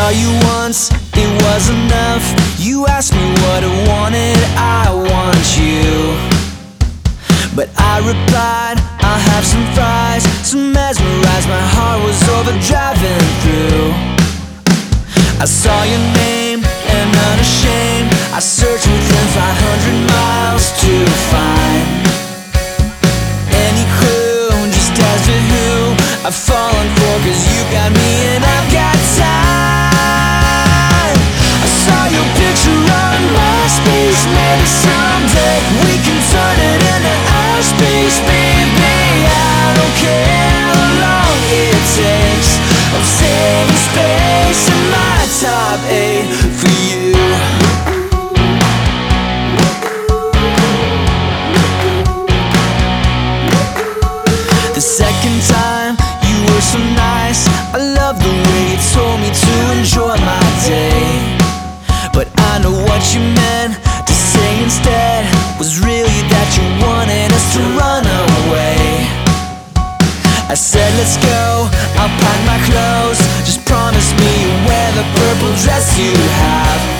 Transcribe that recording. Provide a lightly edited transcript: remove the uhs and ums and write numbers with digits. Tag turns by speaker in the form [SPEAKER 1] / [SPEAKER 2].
[SPEAKER 1] saw you once, it was enough. You asked me what I wanted, I want you. But I replied, I'll have some fries. So mesmerized, my heart was overdriving through. I saw your name, and unashamed, I searched within 500 miles to find any clue, just as to who I've fallen for. Cause you got me and I've got time. I saw your picture on MySpace. Maybe someday we can turn it into our space. Baby, I don't care how long it takes. I'm saving space in my top 8 for you. The second time you were so nice, I love the way you told me to enjoy my day. But I know what you meant to say instead was really that you wanted us to run away. I said let's go, I'll pack my clothes. Just promise me you'll wear the purple dress you have.